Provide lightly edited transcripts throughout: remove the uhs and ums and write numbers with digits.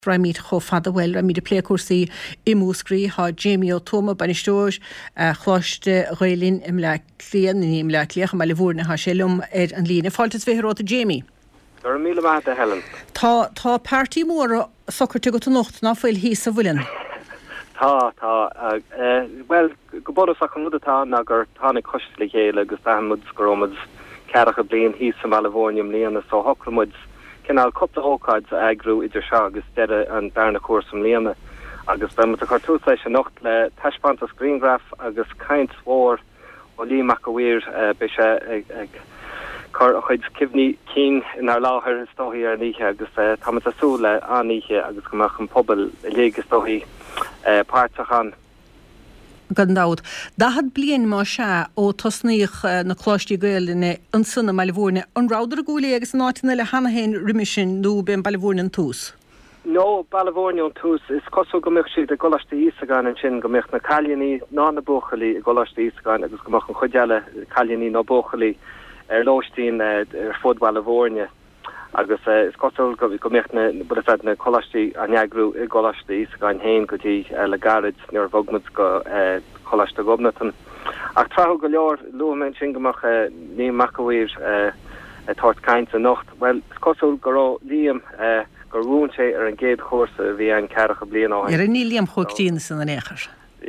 Raimid chofada well Raimid a plécursaí imúscrí ha Jamie O'Toma banistóir chláiste roilín imle clian ní imle cliach me lehúrna ha selum an lína faltas féróta Jamie. Dar míle maithe Helen. Tá party mór socharte go nocht na foiil hí sa bhuiin. Tá well go bod sa chun mudtá na gur tánig cosla chéile agus támud goromad cearacha blion hí sa Malivórnium líana so hocramud Kenal couple hócaid agrú idir se agus deire an barna cuasam líana agus be a cartú leis an nocht le taiispantas Greengraf agus kaint mhór ó líach go bhír be se chuid cibhní cín inar láthair istóthaí ar níthe agus tá asú le aníthe agus gomach an pobl légus tóthaí páirtachan. Gandáud. Dahad blian má se ó tosnaíoch na chlóistí gaeilne an sunna Malivórne an ráidir gúla agus náitina le hanahéin riimisin nó ben Balivórne an tús. No, Balivórne an tús is cosú gomich siad a goláistí ísagáin an sin gomich na caileaní ná na bóchalí i goláistí ísagáin agus gomach an chuideile caileaní ná bóchalí ar lóistín ar fud Balivórne agus is cosú gomich na budafed na choláistí an neagrú i goláistí ísagáin héin gotí le garid níor bhogmud go choláiste gobnatan. Ach trahu go leor luamen sin gomach ní macahír tart kaint a nocht. Well, is cosú gorá líam gur rún sé ar an géad chósa bhí an cearacha blian áhain. Ar ní líam chóchtíína san an éair.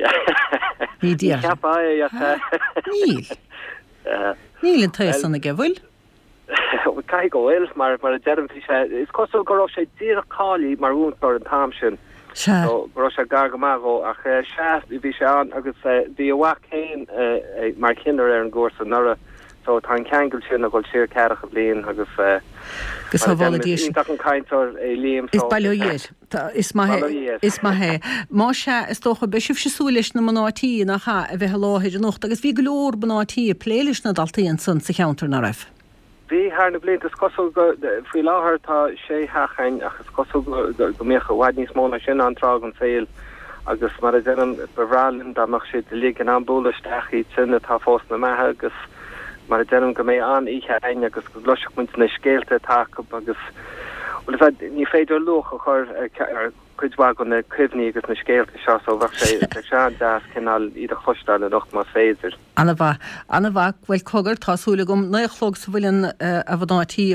Ní díar. Níl. Níl an taas sanna gehfuil? Cai go bhfuil mar a dearm is cosú gorá sé díra cálaí mar rúntar an tamsin. So gro se gargamago ach shaft bhí sé an agus bhí a bhac héin mar kinder ar an gcósa nura so tá ceangail sin a ghil siar cearacha blion agus gus bháladíis an caiintear é líam is bailíir is maithe má se is tócha beisih se súlis na manátíí nach cha a bheith láhéidir nocht agus bhí glór banátíí pléilis na daltaíon san sa cheantar na raibh. Bhí haar na bliint is cosú go fao láthair tá sé hachain agus cosú go mécha bhaid níos móna sin anrág an féil agus mar a dean behrálinn dáach siad lí an ambúlaisteachí sinna tá fós na maithe agus mar a dean go mé an ihe aine agus go gloiseach muint na scéalte take agus ní féidir luch a chur chuidhá go na cuimhníí agus na scéalte seo so bhah sé sean deas cinál iad a chostáil a nocht má féidir. Anna bha bhfuil cogur tásúla gom na chlog sa bhfuilin a bhnátí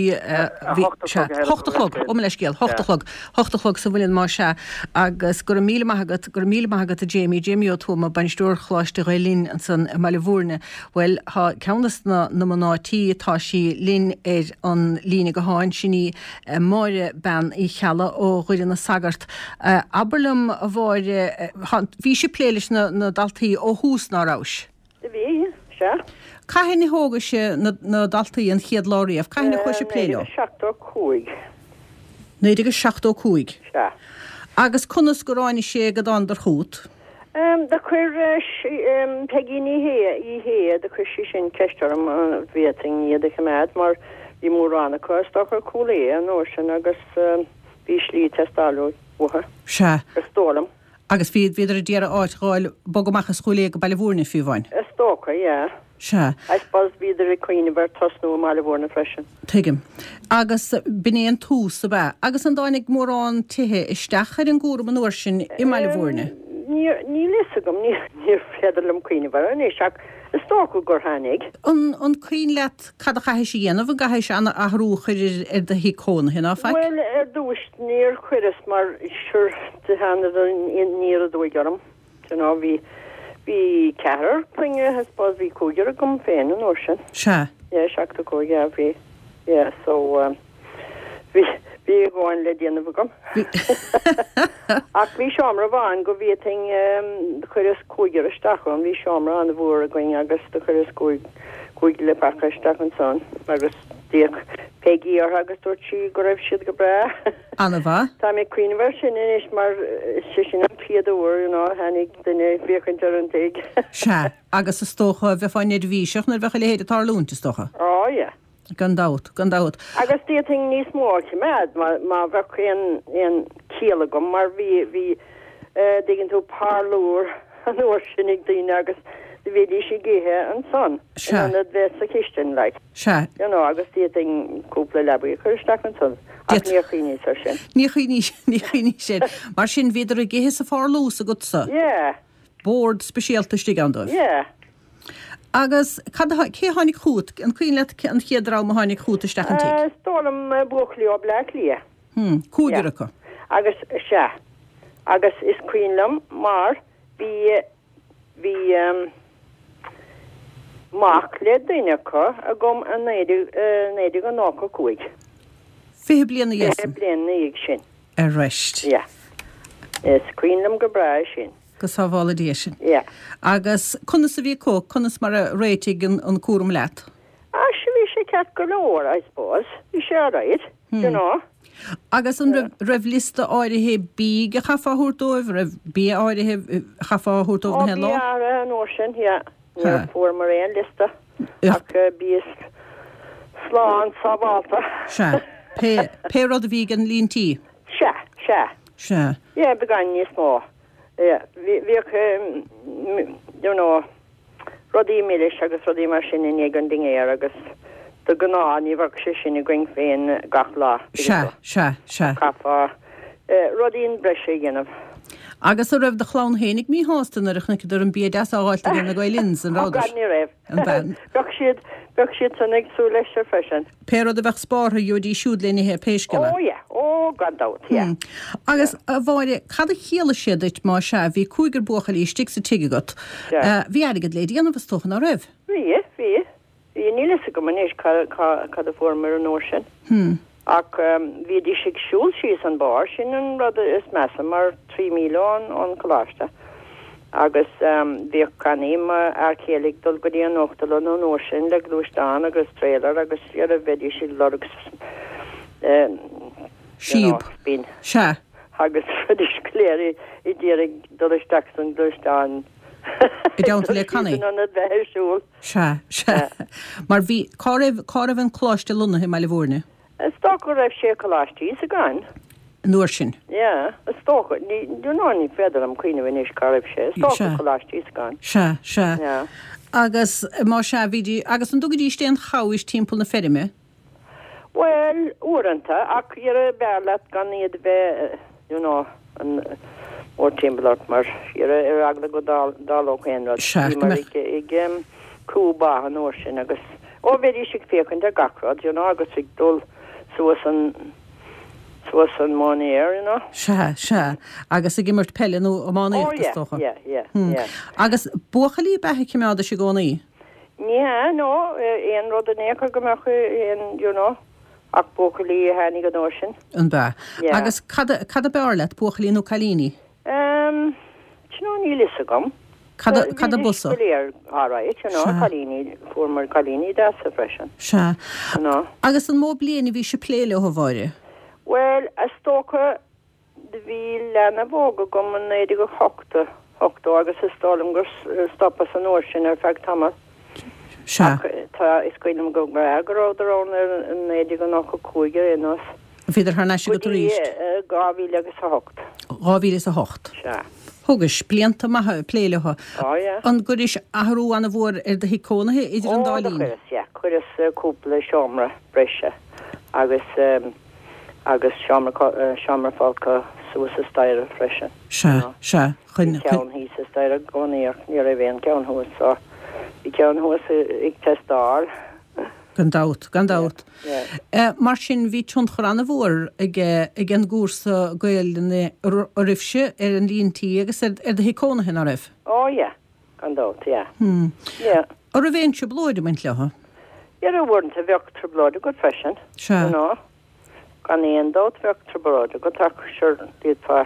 hochtalog ó leis céal hochtalog sa bhfuilin má se agus gur míle maigad a Jamie O'Toma banistúir chláiste roilín an san Malivórne bhfuil ha ceannas na mnátí tá sí lín ar an lína go háin sinní máire ben í cheala ó chuidir na sagart aberlum a bháir bhí sé pléilis na daltaí ó hús ná rás. Bhí se. Caihinna hóga sé na daltaí an chiad láiríomh, caihinna chuir sé pléileo? 7:05. 9:05. Se. Agus conas go ráinna sé go andar chuút? Da chuir pegí ní hé da chuir sí sin ceistar am bhéting iad a chaméid mar bhí mórránna chuirsta chu cholé an nóir sin agus bhí slí testáú butha. Se. Stólam. Agus fiad viidir a déar áitráil bogamachchas chuúlé go Balivórne fiú bhain? Stócha, ja. Se. Eipás viidir a cuioine bhar tosnú Malivórne freisin. Tuigim. Agus binéon tús a bheith. Agus an dáinnig mórrán tithe isteachar an gúra an uair sin i Malivórne? Ní lisagam, ní féidirlam cuioine bhar, ní seach stócha gur hánig. An cuioin leat cad a chaithis dhéanamh gaithis anna ahrú chuir ar de hí cóna hinna feic? Well, dúist níor chuiris mar siúr de hána níor a dúigearm. Ná bhí cehar pluine hespás bhí cúigear gom féin an orsin. Se? Ja, seachta cúige bhí. Ja, so bhí gáin le déanamh gom. Ach bhí seomra bháin go bhíting chuiris cúigear isteachán, bhí seomra an bhór a going agus de chuiris cúig le pacha isteach an son, agus díag pegí ar agus dúirtí go raibh siad go bre. Anna bha? Tá mé cuioinehar sin inis mar si sin an fiadúir hanig duine bhíochaintear an taig. Se, agus is tócha bheith fáinid bhíiseach nar bhecha le héad atá lúnta tócha? Á, ja. Gandáut. Agus díting níos mór mead má bheith an cíala gom mar bhí diggin tú pár lúr an uair sinnig daoine agus vi sé gihe an son an ve a kichten leit. agus die kole le chusta an son. Ní chuoine sin mar sin viidir a géhé a fálós a gosa? Bord spesialtastí andóibh? Agus cé hánig chuút an cuioin le an chéadrá a hánig chuútaisteachchan? Stólam buchlí ó ble lia. Cúideacha? Agus se. Agus is cuiinlam mar hí mac le duinecha a gom an néidir an nácha cuaig. Fé bliana dhéas? Fé bliana ag sin. A reist? Ja. Is cuiinlam go bra sin. Gus sábhála dé sin? Ja. Agus chunas a bhí có, chunas mar a réitigh an cuaram leat? Se bhí sé ceat go leir, I suppose. Bhí sé ráid, you know. Agus an raibhlista áirithe bí a chafaúirtóibh, raibh bí áirithe chafaúirtóibh na Bí an ó sin, ní fuair mar réon lista. Ach bí sláán sábháta. Se. Pe rud a bhí an líntí? Se. Ja, began níos mó. Rodí méis agus rodí mar sin in égan dingéir agus do gná ní bhar sé sin i going féin gach lá. Se. Cafa rodín breise ghéanamh. Agus a raibh de chlán hénig mí hástanarachna idir an bíad áilta na gailins an rád. Ní raibh. Bech siad san ag sú leis ar freisin. Péad a bheith spátha dí siúd lénithe péisceile. Gandát. Agus a bháire cad a chéala siadit má se bhí cúigur buchalí stig sa tiigegat. Bhí agad léí anna bhstochan á raibh? Bhí. Bhí níle a go manéis cad a formar an nóir sin. Ach bhí dí sig siúil síos an bar sin an rud is measa mar 3 milliún an choláiste. Agus bhí canim ar chéalaigh dul go dtí an nóchtal an nóir sin le glúisteán agus trélar agus ar a bheití si legus Siab. Se. Agus fudis léir I ddírig dolisteach an glúisteán. I dánta le cannaí? An a bheithisiúil. Se. Mar bhí cáibh an chláiste lunathe meile bhórne? Stocha raibh sé choláistí a gan. Nuair sin? Ja, stocha. Dú ná ní féidir am cuioine bhí níos cáibh sé. Stocha choláistí a gan. Se. Agus má se bhídí, agus an dugadí sté an chaáis timppla na ferime? Well, úranta, ach a bearlat gan iad bheith, an o'r timbalart mar agla go dálóg henrad. Mar ig cúba an o'r sin agus. O bedi sig fékund a gakrad, agus ig dul suas an mánéir, Se. Agus ig immert pellin ó mánéir stocha. Ja. Agus buchalí bethe cimada sig gónaí? Ní, no, ein rod a nécha gomechu, ach buchalí hennig an o'r sin. An ba. Agus cad a bearlet buchalí nó calíní? Ní lisa gom. Cad a busa? Calíní, formar calíní da sa freisin. Se. Agus an mó bliana bhí se pléile ó bhaire? Well, a stocha de bhí lena bóga gom an éidir go hochta agus is stálam gur stoppa san óir sin ar feag tamad. Se. Tá is cuilim go agarrádarrán an éidir go nach go cúigear inos. Féidir thar neisi go turíist? Gáhíle agus a hocht. Gáhíle a hocht? Se. Thugus blianta maithe pléileha. An guris ahrú anna bhór ar de hicónathe idir an dálín? Chuiris cúpla seomra breise agus seomra fáilcha suas a staire freisin. Se. Ceann hí sa staire gcónaíoch ní a bhéon ceann thuas bhí ceann thuas ag testáil. Gandát. Mar sin bhí tunchar anna bhór ag an gúrsa gailne a rifse ar an líontaí agus ar de hicónathe a raibh? Gandát, Ar a bhéon se blóide mint leha? Ar a bhórn a bheocht blóide go freisin. Se. Gan éon dát bheocht blóide go tak siúr díadfá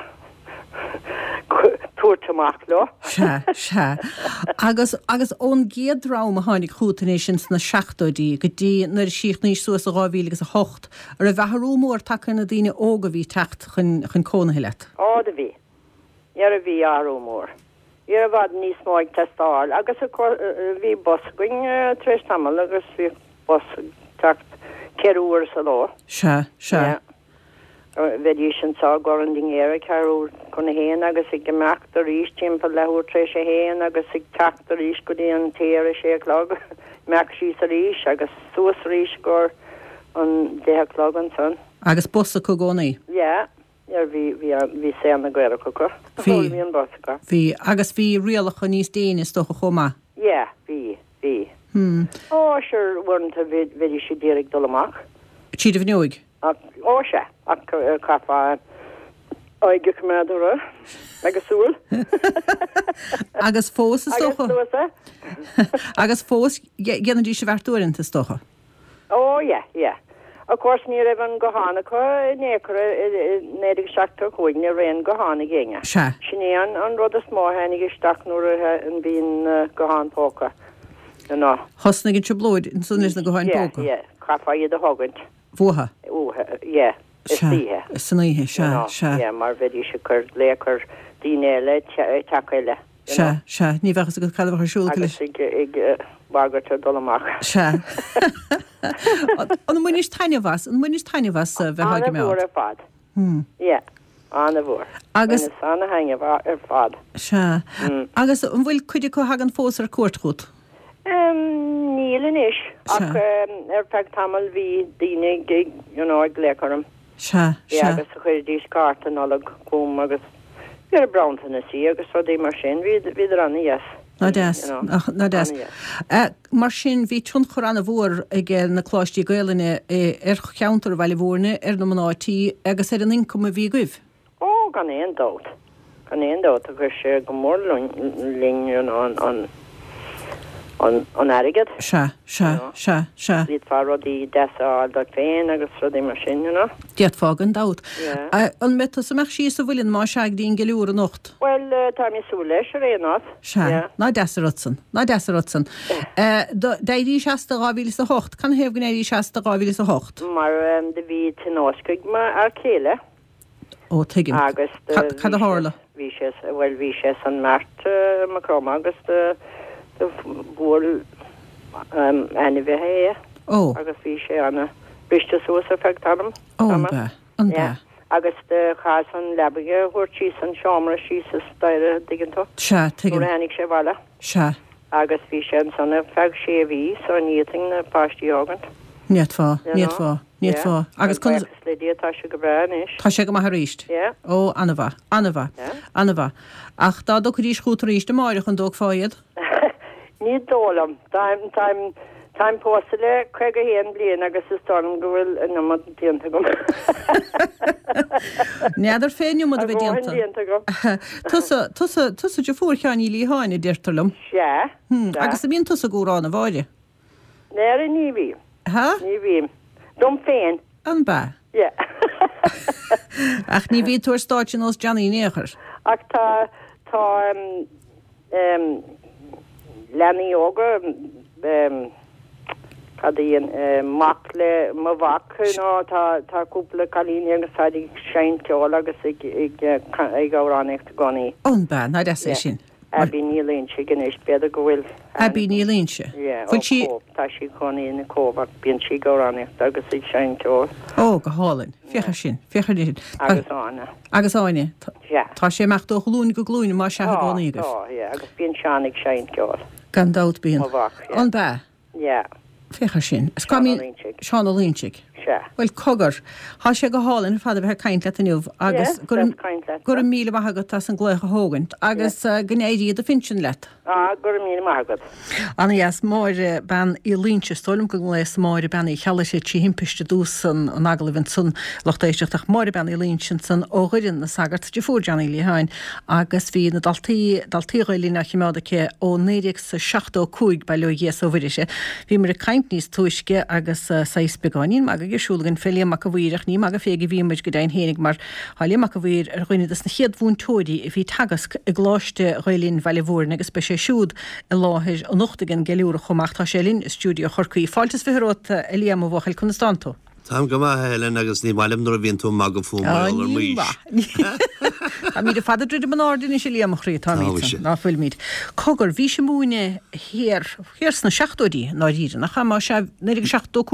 túirtamach le. Se. Agus ón géadrám a tháinig chútanéis sin na 16 go dtí nar síoch níos suas a 2008 ar a bheitharú mór takear na daoine óga bhí techt chun cónathe leat. Da bhí. Ar a bhí arú mór. Ar a bhd níos máid testáil agus bhí bos going treis tamil agus bhí bos techt ceúir sa lá. Se. Vedísin sa goranding éire carú chuna héan agus ag gemeachtar ís timp leú tre sé héan agus ag teachtar ís go dí an téire sé chlog meach sí a ríis agus suas ríis gur an déchlog an san. Agus bosa go gcónaí? Ja, hí sé an na gweire go hí an bosa. Hí agus hí rialach níos déine stocha chomá? Ja, hí. Ó, sure, warn't a vedi sé dérig dolamach. Tíad a bhneoig? Ó se, ach cafa oige cumádara, agus súl. Agus fós is stocha? Agus fós, gennadí sé bhartúirinta stocha? Ó, ja. Of course, ní raibh an gohána chu nécra nédig seachtar chuig ní réon gohána géine. Se? Sinné an rud a smóthainnig isteach nuair an bhíon gohán póca. No. Hosna gin se blóid in sunnis na goháin póca? Ja, cafa iad a hogant. Bhuatha? Ja, is títhe. Is saníthe, se. Ja, mar bhí sé chur léchar dínéile takeile. Se, ní bhechas go cadh ar siúil agus ag bagart dolamach. Se. An muinis tainehas bheith haige meád. Anna bhór ar fad. Ja, anna bhór. Agus anna hainge ar fad. Se. Agus an bhfuil chuide chu hagan fós ar cuairtchút? Nílan is. Ach feag tamil hí daine ag lécarm. Se. Agus a chuir dís cart an alag cúm agus ar brownta na sí agus so dé mar sin viidir anna yes. Na des. Mar sin bhí tún choránna bhór ag na cláistí gaalaine ar cheantar bhile bhórne ar na manátí agus ar an income a bhí goibh? Ó, gan éon dát. Gan éon dát agus sé go mór lín an airigad. Se. Lít far rodí desáil da féin agus rodí mar sin, Diad fágan dát. An meta sa meach sí sa bhfuilinn má seag dín geúr an nocht? Well, tá mi sú leis a réanát. Se, ná desarotsan. Déirí 16,800, can hebh gnéirí 16,800? Mar de bhí tináscaig mar ar céile. Ó, tuigim. Agus Cad a hála? Bhí sé san mert macrom agus de bhór enna bheithe agus bhí sé anna briste suas a feictanam. An be. Agus de chas an lebaige chuir tí an seomra sí sa staire digantá. Se, tuigim. Úr hanig sé bhile. Se. Agus bhí sé an sanna feig sé bhí so níting na páistí ágant. Níad fá. Agus chun tá sé go brean is. Tá sé go maith ríist? Ó, anna bha. Ach dá do chuí schútar ríist de máire chun dóg fáiad? Ní dólam. Táim pósa le chuig a héan blian agus is dám go bhfuil in am dianta gom. Neadidir féinniu mod a bheith dianta. Tusa de fór cheaní lí háinna deirtarlam? Se. Agus a bíon tusa gúránna bháile? Néir ní bhí. Ha? Ní bhí. Dom féin. An ba? Ja. Ach ní bhí túair stáitin os Johnny néchar? Ach tá Lenny óga cadíon mac le má bhac tá cúpla calíní agus sádig sein ceol agus ag gáránecht ganí. An ba, na de sé sin. Abí nílínse gan is beidir go bhfuil. Abí nílínse? Tá sí coní na cóbach bíon sí gáránecht agus ag sein ceol. Ó, go hálainn. Fiecha sin. Agus ána. Agus áine? Tá sé meach do glún go glúine má se gánaí agus. Agus bíon seannig sein ceol. Gan dát bíon. An ba? Ja. Fiecha sin. Seán Línchig. Well cogur, há sé go hálainn fada bheit caint le aniuh agus gur míle maigad tá an glécha hógant agus gnéirí a finsin leit. Gur míle maigad. Anna yes máire ben í línse stolum go leis máire ben í cheala sé tí himpiiste dúsan an agalvin sun lochtéisteach máire ben í línsin san óghirinn na sagart de fórjanna lí hain agus hí na daltíí na chimáda ché ó néidir sa 16 bei leo yes ó bhirise. Bhí mar a caint níos tuisce agus 6 begáín mag gesúlgan félia mac a bhíireach ní mag a féige bhíimeid go dain hénig mar hália mac a bhíir ar chuine na chiad bhún tóirí i bhí tagas i gláiste roilín bheile bhórna agus be sé siúd i láthir an nachtagan geúra chomacht tá sélinn stúdio chorcaí fáiltas firóta Eliam a bhchail Constanto. Tám go helen agus ní mailim nuair a bhíonn tú mag go fúmar míis. A mí de fada dridir man árdin is Eliam chrí tá ná fuil míid. Cogur bhí sé múine hir sna 16í ná ríre nach cha má se 16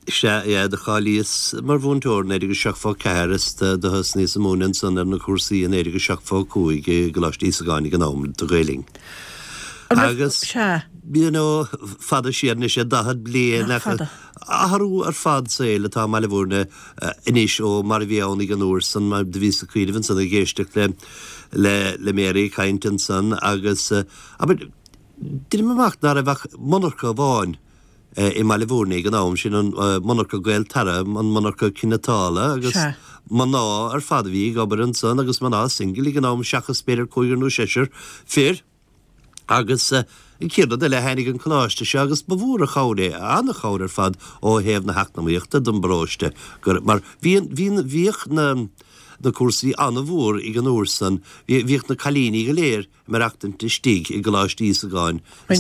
de chalíos mar bhúntóir éidir go seachfá ceras de husní sa múnan san na cuasaí an éidir go seachfá cuaig goláistí sa gáinnig an ámil do réling. Agus fada siarna sé dahad blian aharú ar fad séile tá meile bhórna inis ó mar bhíánig an úr san mar de vísa cuiidirhann san a géisteach le méí caiintin san agus Dí meach nar a bheith monarcha bháin I meile bhórnaí an ám sin an monarcha gael tara an monarcha cinnatála agus man ná ar fada bhí gabar an san agus man ná singil gan ám seachas spéidir cúigar nó séir fér agus I céad le henig an chláiste se agus bhúr a chairé anna cháir fad ó héamh na heacnaíochta don bráiste gur mar bhíoch na cuasaí anna bhór I gan úr san bhíoch na chalíní go léir mar achtain tístíigh I goláistí sa gáin.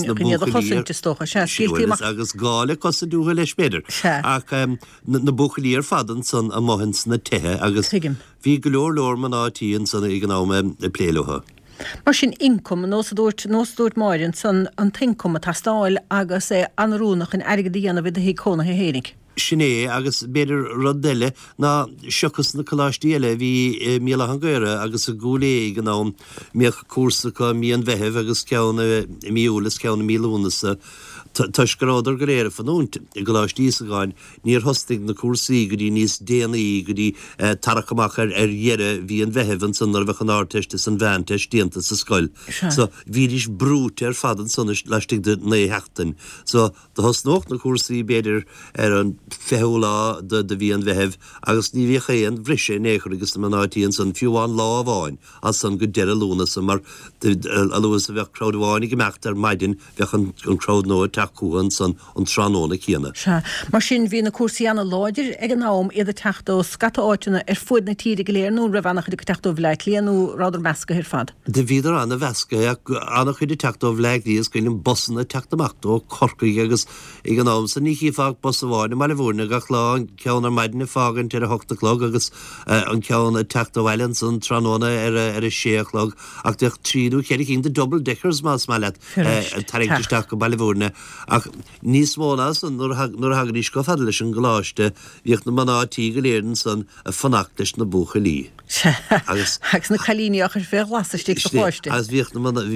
agus gála cos a dúha leis beidir. Ach na buchalí ar fadan san a mohins na tuthe agus bhí go leor man átííonn san I gan áme pléilethe. Mar sin income nósdúirt máirin san an tincome tá stáil agus anrúnach in airgadíana bhid a hí cóna hénig. Sinné agus beidir rodile ná seachas na choláistíile bhí míle an gcuire agus a gúlé gan ná míoch cuasacha míon bheitheh agus ceanna míúlas ceanna mílúnasa tuisgurádar go réir fanúnt I goláistí sa gáin níor hostig na cuasaí go dtí níos déanaí go dtí tarachamach ar dheire bhí an bheitheh san ar bheith an áteiste san bhainteis déanta sa scoil. So bhí is brút ar fadan san leistig de na heachtain. So de hosnóch na cuasaí beidir ar an feúlá de bhí an bheitheh agus ní bhí chéan bhrisé néchar agus na nátííonn san fiúháin lá bháin as san go deire lúna san mar a luas a bheith crowdháinnig gemecht ar maidin bheith an crowd nó cúan san an tránóna chéana. Mar sin bhí na cuasaí anna láidir ag an nám iad a teachtó scata áitina ar fud na tíide go léirnú ra bhanach go teachtó bhleid líanú rádar measca ar fad. De bhíidir anna bheasca anna chuidir teachtó bhleid líos goilm bosanna teachtamachú corcaí agus ag an nám san níí fág bosa bháinna meile bhórna gach lá an ceannar maidina fágan tar a 8:00 agus an ceanna teachtó bhailen san tránóna ar a 6:00 ach deach tríú chéidir cinn de double deckers más meile taringteach go baile bhórna ach níos mónas an nuair hagan is go fada leis an gláiste bhíoch na manátí go léirann san a fannacht leis na buchalí. Agus na chalíneach ar fé lasiste go fáiste. Agus bhíoch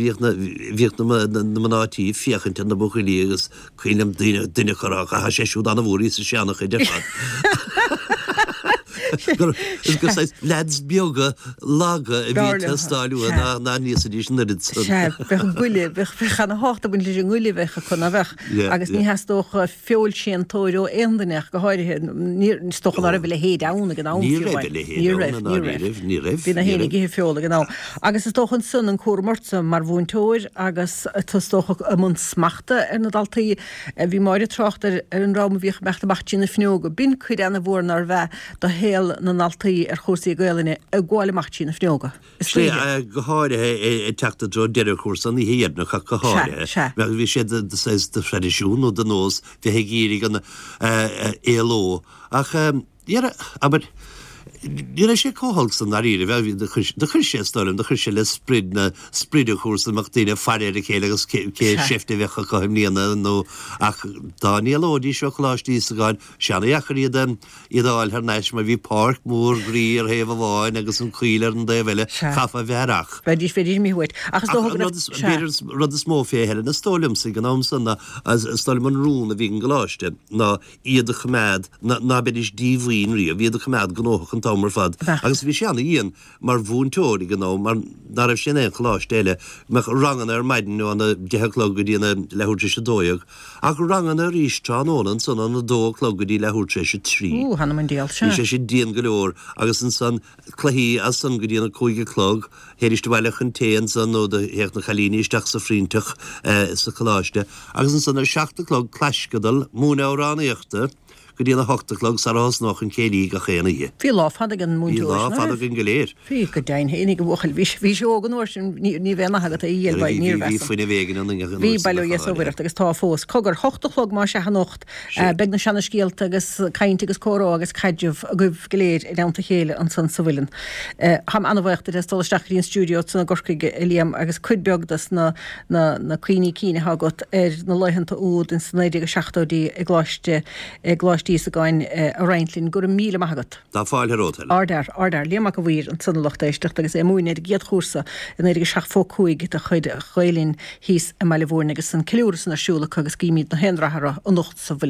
na manátí fiochann na buchalí agus chuilem duine choráach a séisiú anna bhórí sa seannach de fad. Gus leds bioga laga a bhí testáú ná níos dís nuid. Bech gúile bechchan háta bun lei gúile bhecha chuna bheith agus ní heastóch fiúil sin tóirú éandanach go háirithe ní stochan ar a bhile héad ána gan ána. Ní raibh. Bhí na hénig ihe fiúla gan á. Agus is tóchan sun an cuamarsa mar bhúntóir agus tóstocha am an smachta ar na daltaí bhí máire trochtar ar an rám bhíoch meachtamach sin na fneoga. Bín chuid anna bhór ar bheith do héal na naltaí ar chósaí gaalaine a gháileach sin na fneoga. Slé go háirithe teachta dro deidir chósan í héadnach a go háirithe. Bhí sé de tradiisiún ó den nós bhí hégéirí gan éLO ach aber Ní sé cóhall san aríre bheith de chuir sé stom, de chuir sé le spríide chósanach daine farir a chéile agus cé sifte bhecha chuim líana nó ach dáníolódí seo choláistí sa gáin seanna eachar iad áil ar neis mar bhí park mór grí ar héh bháin agus an chuilear an dé bheile chafa bhearach. Beidir féidir mí huiid. Rud is mó fé heile na stólim sa gan am sanna as stólim an rúna bhí an gláiste ná iad a chaméad ná beidir díomhhaoin rí a bhíad a chaméad gnóch an tamar fad. Agus bhí seanna íon mar bhúntóirí gan mar ná raibh sin éon chláistéile me rangan ar maidin nó anna 10:00 go dtíana lethúirte sé dóag ach rangan ar rístránónan san anna 2:00 go dtí lethúirte sé 3. Hanna man díal se. Sé sé díon go leor agus an san chluí as san go dtíana 5:00 héiriste bhaileach an téan san nó de héach na chalíní isteach sa frínteach sa choláiste agus an san ar 7:00 cleiscadal múna áránaíochta go dtíana 8:00 sarás nach an célí go chéanaí. Bhí láfad an múntóir. Bhí láfad an go léir. Bhí go dain hénig go bhchail bhí seógan uair sin ní bhéna hagad a íalbaid níor bhí faoine bhégan an bhí bailú iasóireacht agus tá fós. Cogur 8:00 má se hanocht beag na seanna scéalta agus caint agus córá agus caiideh a gubh goléir i leanta chéile an san sa bhfuilin. Ham anna bhhaachta is stálasteach íon stúdió sanna gorcaige Liam agus cuidbeagdas na cuoine cíine hagat ar na leihananta úd in san 1970 i gláiste golastí a gáin a Reintlín gur míle maigat. Tá fáil rótal. Ardar leach a bhír an sanlacht éisteach agus é múin idir giad chósa in idir seach fó cuaig a chuid chuilín híos a meile bhórna agus san ceúras na siúla agus cíimiid na henrathra an nocht sa bhfuil